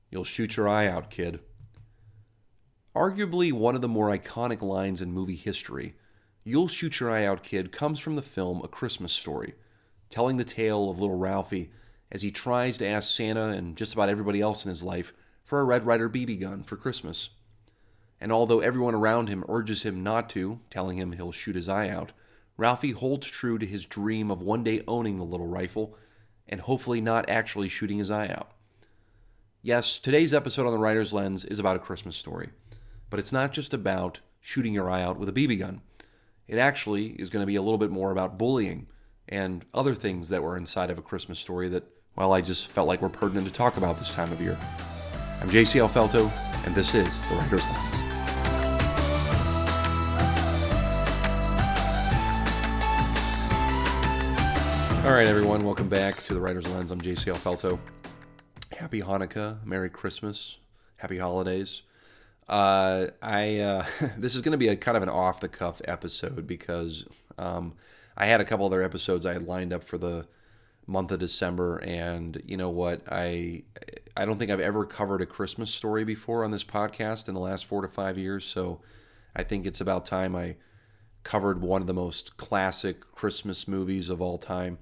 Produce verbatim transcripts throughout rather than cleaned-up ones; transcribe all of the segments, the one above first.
You'll shoot your eye out, kid. Arguably one of the more iconic lines in movie history, You'll shoot your eye out, kid comes from the film A Christmas Story, telling the tale of little Ralphie as he tries to ask Santa and just about everybody else in his life for a Red Ryder B B gun for Christmas. And although everyone around him urges him not to, telling him he'll shoot his eye out, Ralphie holds true to his dream of one day owning the little rifle and hopefully not actually shooting his eye out. Yes, today's episode on The Writer's Lens is about A Christmas Story, but it's not just about shooting your eye out with a B B gun. It actually is going to be a little bit more about bullying and other things that were inside of A Christmas Story that, well, I just felt like were pertinent to talk about this time of year. I'm J C L Felto, and this is The Writer's Lens. All right, everyone, welcome back to The Writer's Lens. I'm J C L Felto. Happy Hanukkah, Merry Christmas, Happy Holidays. Uh, I uh, this is going to be a kind of an off-the-cuff episode because um, I had a couple other episodes I had lined up for the month of December, and you know what? I I don't think I've ever covered A Christmas Story before on this podcast in the last four to five years, so I think it's about time I covered one of the most classic Christmas movies of all time.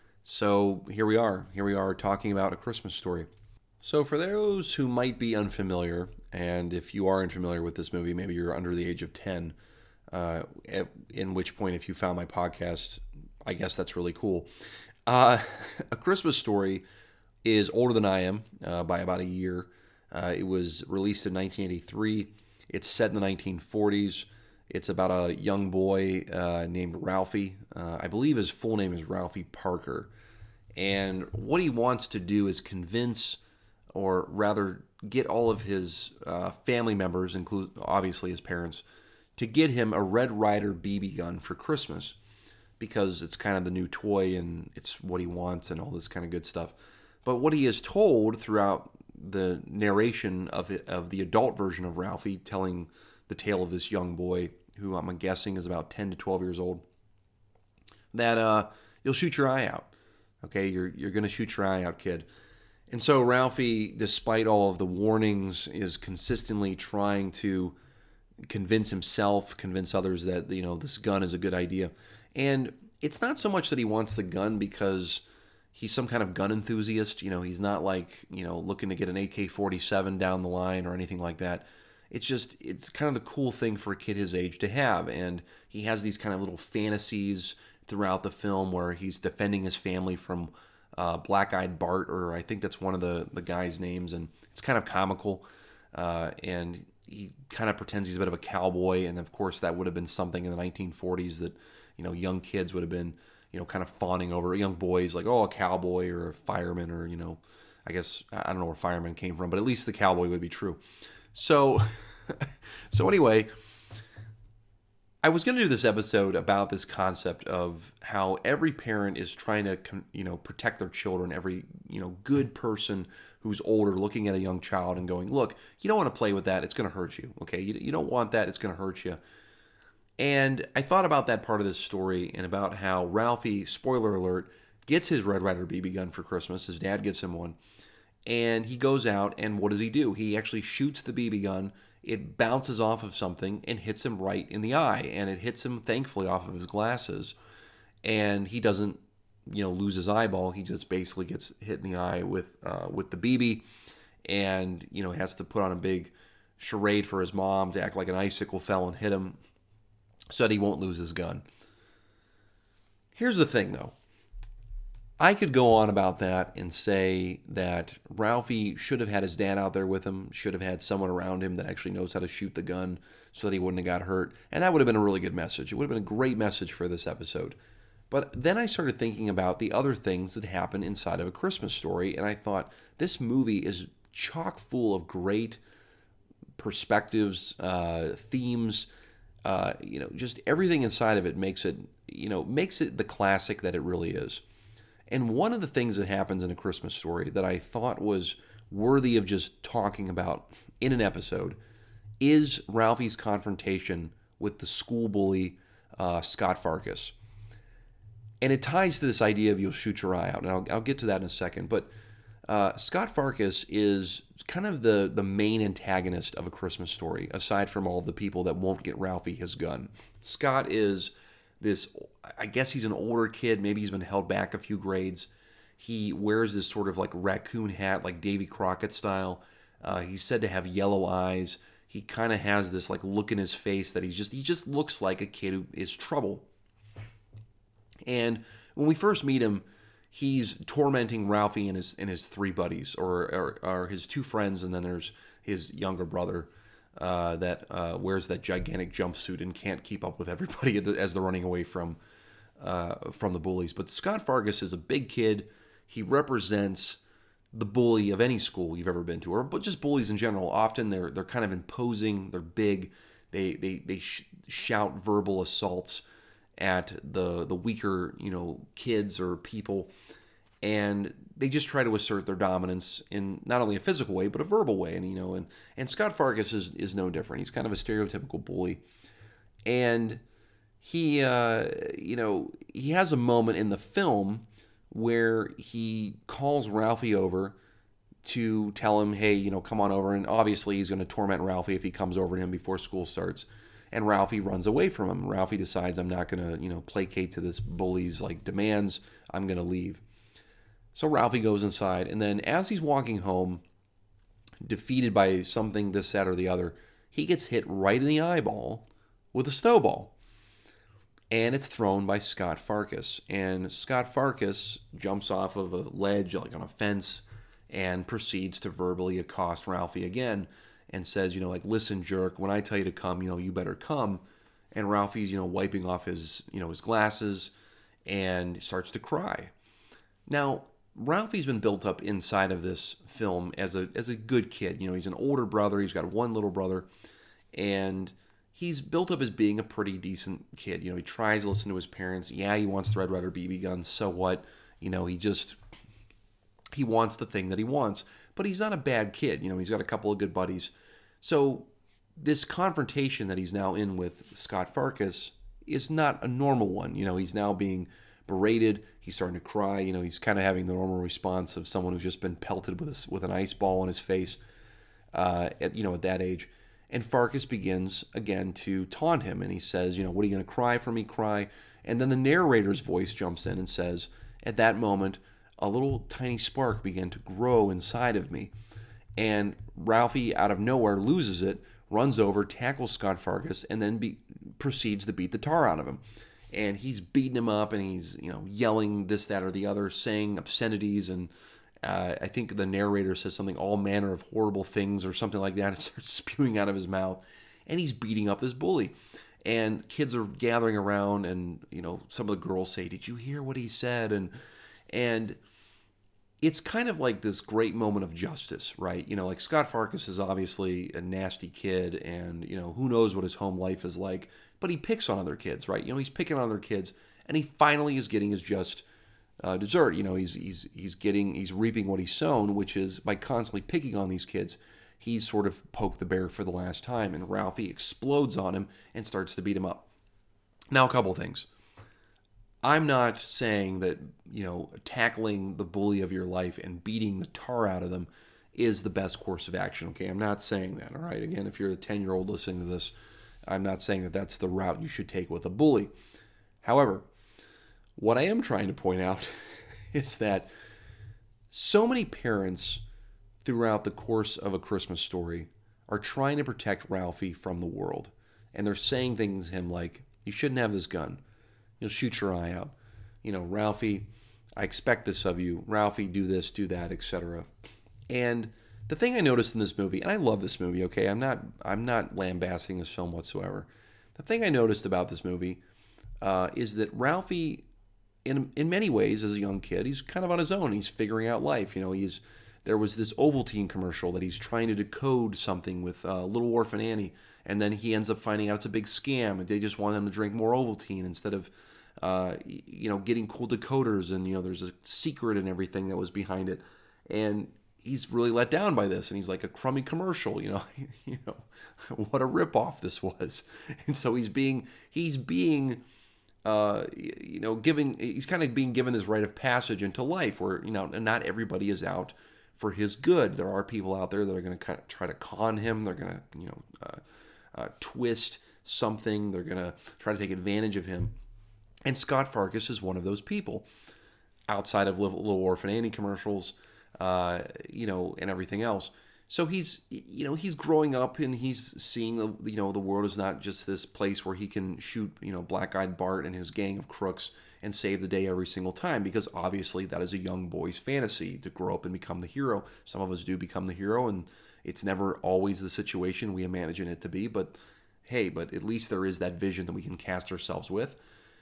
So here we are. Here we are talking about A Christmas Story. So for those who might be unfamiliar, and if you are unfamiliar with this movie, maybe you're under the age of ten, uh, at, in which point if you found my podcast, I guess that's really cool. Uh, A Christmas Story is older than I am uh, by about a year. Uh, it was released in nineteen eighty-three. It's set in the nineteen forties. It's about a young boy uh, named Ralphie. Uh, I believe his full name is Ralphie Parker. And what he wants to do is convince, or rather get all of his uh, family members, include obviously his parents, to get him a Red Ryder B B gun for Christmas because it's kind of the new toy and it's what he wants and all this kind of good stuff. But what he is told throughout the narration of it, of the adult version of Ralphie, telling the tale of this young boy who I'm guessing is about ten to twelve years old, that uh, you'll shoot your eye out. Okay, you're you're going to shoot your eye out, kid. And so Ralphie, despite all of the warnings, is consistently trying to convince himself, convince others that, you know, this gun is a good idea. And it's not so much that he wants the gun because he's some kind of gun enthusiast. You know, he's not like, you know, looking to get an A K forty-seven down the line or anything like that. It's just, it's kind of the cool thing for a kid his age to have. And he has these kind of little fantasies throughout the film where he's defending his family from uh, Black-Eyed Bart, or I think that's one of the, the guys' names, and it's kind of comical. Uh, and he kind of pretends he's a bit of a cowboy, and of course that would have been something in the nineteen forties that, you know, young kids would have been, you know, kind of fawning over. Young boys like, oh, a cowboy or a fireman, or, you know, I guess, I don't know where fireman came from, but at least the cowboy would be true. So, so anyway, I was going to do this episode about this concept of how every parent is trying to, you know, protect their children. Every, you know, good person who's older looking at a young child and going, look, you don't want to play with that. It's going to hurt you. Okay. You, you don't want that. It's going to hurt you. And I thought about that part of this story and about how Ralphie, spoiler alert, gets his Red Ryder B B gun for Christmas. His dad gets him one. And he goes out, and what does he do? He actually shoots the B B gun. It bounces off of something and hits him right in the eye. And it hits him, thankfully, off of his glasses. And he doesn't, you know, lose his eyeball. He just basically gets hit in the eye with uh, with the B B. And, you know, he has to put on a big charade for his mom to act like an icicle fell and hit him so that he won't lose his gun. Here's the thing, though. I could go on about that and say that Ralphie should have had his dad out there with him, should have had someone around him that actually knows how to shoot the gun so that he wouldn't have got hurt. And that would have been a really good message. It would have been a great message for this episode. But then I started thinking about the other things that happen inside of A Christmas Story, and I thought this movie is chock full of great perspectives, uh, themes, uh, you know, just everything inside of it makes it, you know, makes it the classic that it really is. And one of the things that happens in A Christmas Story that I thought was worthy of just talking about in an episode is Ralphie's confrontation with the school bully, uh, Scott Farkus. And it ties to this idea of you'll shoot your eye out. And I'll, I'll get to that in a second. But Uh, Scott Farkus is kind of the, the main antagonist of A Christmas Story, aside from all of the people that won't get Ralphie his gun. Scott is this, I guess he's an older kid, maybe he's been held back a few grades. He wears this sort of like raccoon hat, like Davy Crockett style. Uh, he's said to have yellow eyes. He kind of has this like look in his face that he's just, he just looks like a kid who is trouble. And when we first meet him, he's tormenting Ralphie and his and his three buddies, or, or, or his two friends, and then there's his younger brother uh, that uh, wears that gigantic jumpsuit and can't keep up with everybody as they're running away from uh, from the bullies. But Scott Farkus is a big kid. He represents the bully of any school you've ever been to, or but just bullies in general. Often they're they're kind of imposing. They're big. They they they sh- shout verbal assaults at the the weaker, you know, kids or people, and they just try to assert their dominance in not only a physical way but a verbal way. And you know, and and Scott Farkus is is no different. He's kind of a stereotypical bully, and he uh, you know he has a moment in the film where he calls Ralphie over to tell him, hey, you know, come on over, and obviously he's going to torment Ralphie if he comes over to him before school starts. And Ralphie runs away from him. Ralphie decides, I'm not going to, you know, placate to this bully's like demands. I'm going to leave. So Ralphie goes inside, and then as he's walking home, defeated by something, this, that, or the other, he gets hit right in the eyeball with a snowball. And it's thrown by Scott Farkus. And Scott Farkus jumps off of a ledge, like on a fence, and proceeds to verbally accost Ralphie again, and says, you know, like, listen, jerk, when I tell you to come, you know, you better come. And Ralphie's, you know, wiping off his, you know, his glasses and starts to cry. Now, Ralphie's been built up inside of this film as a as a good kid. You know, he's an older brother. He's got one little brother. And he's built up as being a pretty decent kid. You know, he tries to listen to his parents. Yeah, he wants the Red Ryder B B gun. So what? You know, he just, he wants the thing that he wants. But he's not a bad kid. You know, he's got a couple of good buddies. So this confrontation that he's now in with Scott Farkus is not a normal one. You know, he's now being berated. He's starting to cry. You know, he's kind of having the normal response of someone who's just been pelted with a, with an ice ball on his face, uh, at, you know, at that age. And Farkus begins, again, to taunt him. And he says, you know, what are you going to cry for me? Cry. And then the narrator's voice jumps in and says, at that moment, a little tiny spark began to grow inside of me. And Ralphie, out of nowhere, loses it, runs over, tackles Scott Farkus, and then be, proceeds to beat the tar out of him. And he's beating him up, and he's, you know, yelling this, that, or the other, saying obscenities, and uh, I think the narrator says something, all manner of horrible things, or something like that. It starts spewing out of his mouth, and he's beating up this bully. And kids are gathering around, and, you know, some of the girls say, did you hear what he said? And and it's kind of like this great moment of justice, right? You know, like Scott Farkus is obviously a nasty kid, and, you know, who knows what his home life is like, but he picks on other kids, right? You know, he's picking on other kids, and he finally is getting his just uh, dessert. You know, he's he's he's getting he's reaping what he's sown, which is by constantly picking on these kids, he's sort of poked the bear for the last time, and Ralphie explodes on him and starts to beat him up. Now, a couple of things. I'm not saying that, you know, tackling the bully of your life and beating the tar out of them is the best course of action, okay? I'm not saying that, all right? Again, if you're a ten-year-old listening to this, I'm not saying that that's the route you should take with a bully. However, what I am trying to point out is that so many parents throughout the course of A Christmas Story are trying to protect Ralphie from the world. And they're saying things to him like, you shouldn't have this gun. You'll shoot your eye out. You know, Ralphie, I expect this of you. Ralphie, do this, do that, et cetera. And the thing I noticed in this movie, and I love this movie, okay? I'm not I'm not lambasting this film whatsoever. The thing I noticed about this movie uh, is that Ralphie, in in many ways, as a young kid, he's kind of on his own. He's figuring out life. You know, he's there was this Ovaltine commercial that he's trying to decode something with uh, Little Orphan Annie, and then he ends up finding out it's a big scam, and they just want him to drink more Ovaltine instead of, uh, you know, getting cool decoders, and, you know, there's a secret and everything that was behind it, and he's really let down by this, and he's like, a crummy commercial, you know, you know, what a ripoff this was, and so he's being, he's being, uh, you know, giving, he's kind of being given this rite of passage into life, where, you know, not everybody is out for his good. There are people out there that are going to kind of try to con him. They're going to, you know, uh, uh, twist something. They're going to try to take advantage of him. And Scott Farkus is one of those people. Outside of Little Orphan Annie commercials, uh, you know, and everything else. So he's, you know, he's growing up and he's seeing, you know, the world is not just this place where he can shoot, you know, Black-Eyed Bart and his gang of crooks and save the day every single time, because obviously that is a young boy's fantasy, to grow up and become the hero. Some of us do become the hero, and it's never always the situation we imagine it to be, but hey, but at least there is that vision that we can cast ourselves with.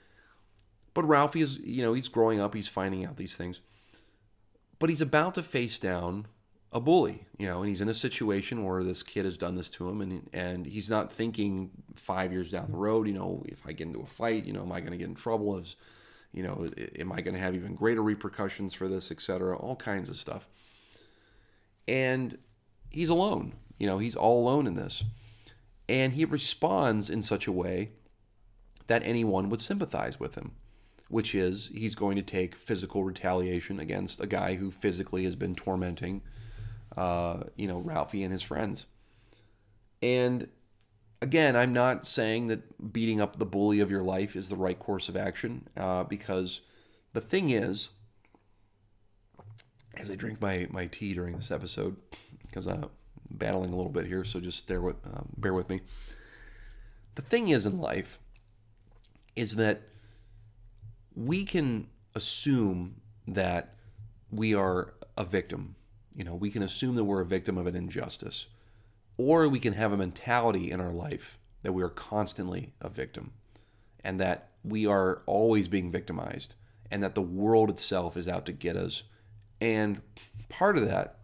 But Ralphie is, you know, he's growing up, he's finding out these things. But he's about to face down a bully, you know, and he's in a situation where this kid has done this to him, and and he's not thinking five years down the road, you know, if I get into a fight, you know, am I going to get in trouble? Is, you know, am I going to have even greater repercussions for this, et cetera? All kinds of stuff. And he's alone, you know, he's all alone in this. And he responds in such a way that anyone would sympathize with him, which is he's going to take physical retaliation against a guy who physically has been tormenting, uh, you know, Ralphie and his friends. And again, I'm not saying that beating up the bully of your life is the right course of action, uh, because the thing is, as I drink my, my tea during this episode, because I'm battling a little bit here, so just bear with, uh, bear with me. The thing is in life is that we can assume that we are a victim. You know, we can assume that we're a victim of an injustice. Or we can have a mentality in our life that we are constantly a victim, and that we are always being victimized, and that the world itself is out to get us. And part of that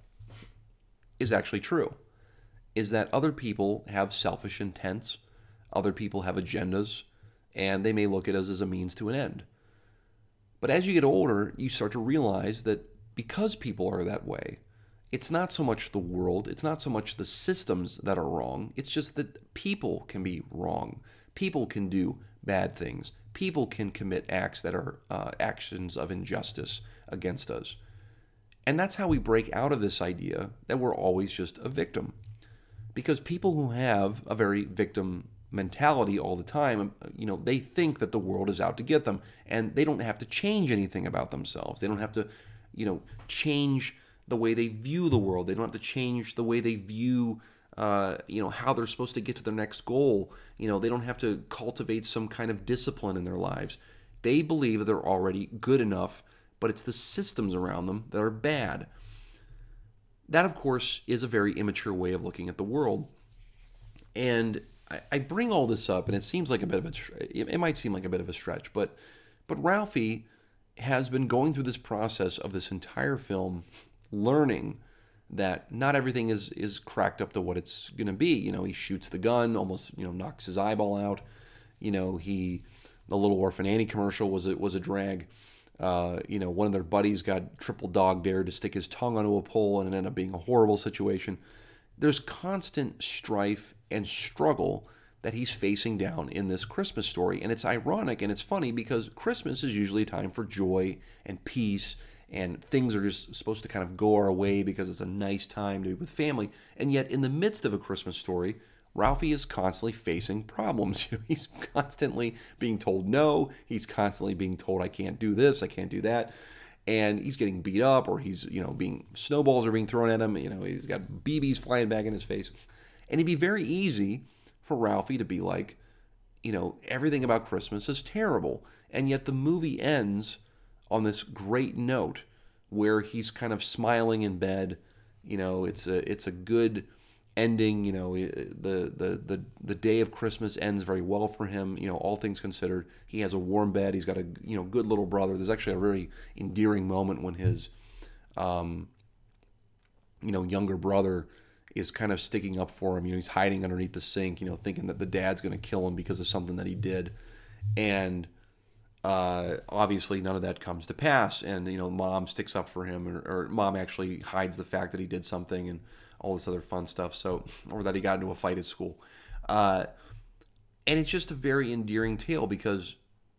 is actually true, is that other people have selfish intents, other people have agendas, and they may look at us as a means to an end. But as you get older, you start to realize that because people are that way, it's not so much the world, it's not so much the systems that are wrong, it's just that people can be wrong. People can do bad things. People can commit acts that are uh, actions of injustice against us. And that's how we break out of this idea that we're always just a victim. Because people who have a very victim mentality all the time, you know, they think that the world is out to get them, and they don't have to change anything about themselves. They don't have to, you know, change the way they view the world. They don't have to change the way they view, uh, you know, how they're supposed to get to their next goal. You know, they don't have to cultivate some kind of discipline in their lives. They believe that they're already good enough, but it's the systems around them that are bad. That, of course, is a very immature way of looking at the world. And I, I bring all this up, and it seems like a bit of a, it might seem like a bit of a stretch, but, but Ralphie has been going through this process of this entire film, learning that not everything is is cracked up to what it's going to be. You know, he shoots the gun, almost, you know, knocks his eyeball out. You know, he, the Little Orphan Annie commercial was a, was a drag. Uh, you know, one of their buddies got triple dog dared to stick his tongue onto a pole, and it ended up being a horrible situation. There's constant strife and struggle that he's facing down in this Christmas story. And it's ironic and it's funny because Christmas is usually a time for joy and peace, and things are just supposed to kind of go our way because it's a nice time to be with family. And yet in the midst of a Christmas story, Ralphie is constantly facing problems. He's constantly being told no. He's constantly being told, I can't do this, I can't do that. And he's getting beat up, or he's, you know, being, snowballs are being thrown at him. You know, he's got B Bs flying back in his face. And it'd be very easy for Ralphie to be like, you know, everything about Christmas is terrible. And yet the movie ends on this great note where he's kind of smiling in bed. You know, it's a it's a good ending. You know, the the the the day of Christmas ends very well for him. You know, all things considered, he has a warm bed. He's got a, you know, good little brother. There's actually a very endearing moment when his, um, you know, younger brother is kind of sticking up for him. You know, he's hiding underneath the sink. You know, thinking that the dad's going to kill him because of something that he did, and uh, obviously none of that comes to pass. And you know, mom sticks up for him, or, or mom actually hides the fact that he did something, and all this other fun stuff. So, or that he got into a fight at school. Uh, and it's just a very endearing tale because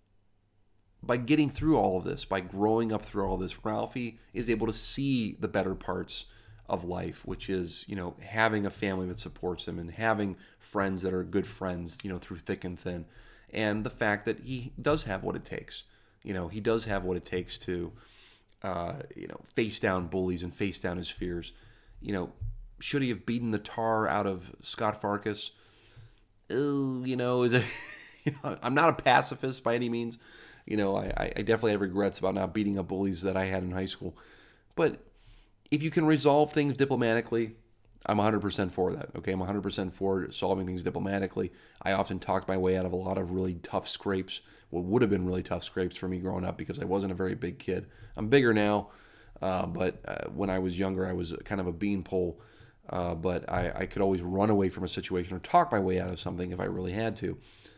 by getting through all of this, by growing up through all this, Ralphie is able to see the better parts of life, which is, you know, having a family that supports him and having friends that are good friends, you know, through thick and thin. And the fact that he does have what it takes. You know, he does have what it takes to, uh, you know, face down bullies and face down his fears. You know, should he have beaten the tar out of Scott Farkus? Uh, you know, is it, you know, I'm not a pacifist by any means. You know, I, I definitely have regrets about not beating up bullies that I had in high school. But if you can resolve things diplomatically, I'm one hundred percent for that. Okay, I'm one hundred percent for solving things diplomatically. I often talked my way out of a lot of really tough scrapes, what would have been really tough scrapes for me growing up because I wasn't a very big kid. I'm bigger now, uh, but uh, when I was younger, I was kind of a beanpole. Uh, but I, I could always run away from a situation or talk my way out of something if I really had to.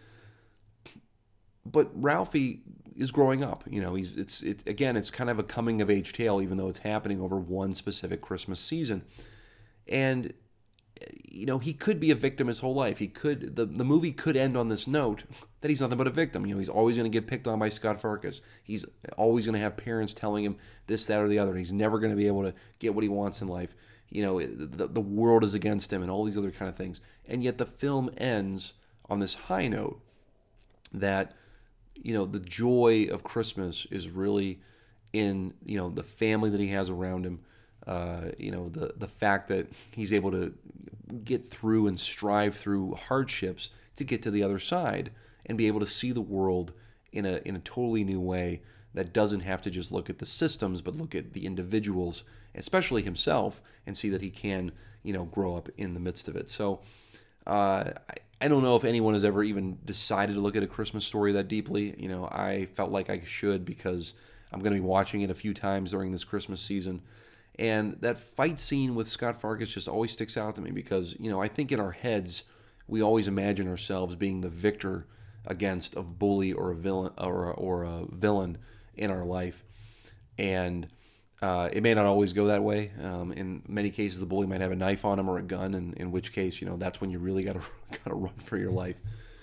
But Ralphie is growing up. You know, he's it's it's again, it's kind of a coming of age tale, even though it's happening over one specific Christmas season. And you know, he could be a victim his whole life. He could the, the movie could end on this note that he's nothing but a victim. You know, he's always going to get picked on by Scott Farkus. He's always going to have parents telling him this, that, or the other. And he's never going to be able to get what he wants in life. You know, the, the world is against him and all these other kind of things. And yet the film ends on this high note that, you know, the joy of Christmas is really in, you know, the family that he has around him. Uh, you know, the the fact that he's able to get through and strive through hardships to get to the other side and be able to see the world in a in a totally new way that doesn't have to just look at the systems, but look at the individuals, especially himself, and see that he can, you know, grow up in the midst of it. So uh, I, I don't know if anyone has ever even decided to look at A Christmas Story that deeply. You know, I felt like I should because I'm going to be watching it a few times during this Christmas season. And that fight scene with Scott Farkus just always sticks out to me because, you know, I think in our heads, we always imagine ourselves being the victor against a bully or a villain or a, or a villain in our life. And uh, it may not always go that way. Um, in many cases, the bully might have a knife on him or a gun, and in which case, you know, that's when you really got to got to run for your life.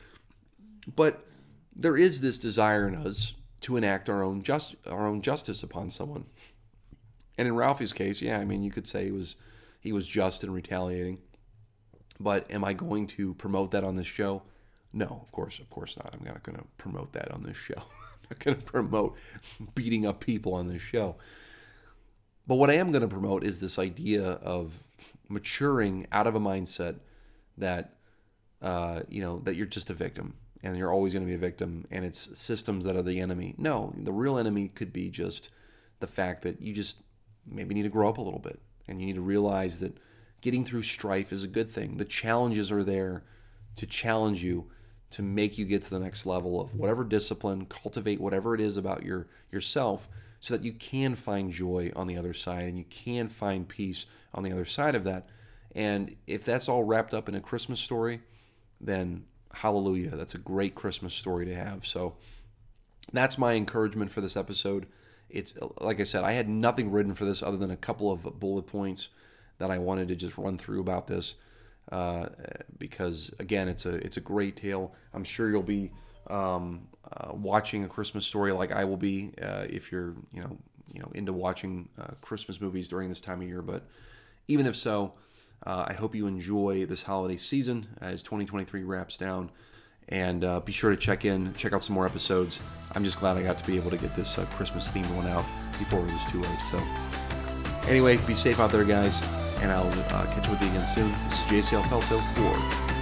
But there is this desire in us to enact our own just our own justice upon someone. And in Ralphie's case, yeah, I mean, you could say he was he was just in retaliating. But am I going to promote that on this show? No, of course, of course not. I'm not going to promote that on this show. I'm not going to promote beating up people on this show. But what I am going to promote is this idea of maturing out of a mindset that uh, you know that you're just a victim and you're always going to be a victim, and it's systems that are the enemy. No, the real enemy could be just the fact that you just maybe need to grow up a little bit, and you need to realize that getting through strife is a good thing. The challenges are there to challenge you, to make you get to the next level of whatever discipline, cultivate whatever it is about your yourself, so that you can find joy on the other side, and you can find peace on the other side of that. And if that's all wrapped up in A Christmas Story, then hallelujah, that's a great Christmas story to have. So that's my encouragement for this episode. It's like I said, I had nothing written for this other than a couple of bullet points that I wanted to just run through about this, uh, because again, it's a it's a great tale. I'm sure you'll be um, uh, watching A Christmas Story like I will be uh, if you're you know you know into watching uh, Christmas movies during this time of year. But even if so, uh, I hope you enjoy this holiday season as twenty twenty-three wraps down. And uh, be sure to check in, check out some more episodes. I'm just glad I got to be able to get this uh, Christmas themed one out before it was too late. So anyway, be safe out there, guys, and I'll uh, catch you with you again soon. This is J C L Felto for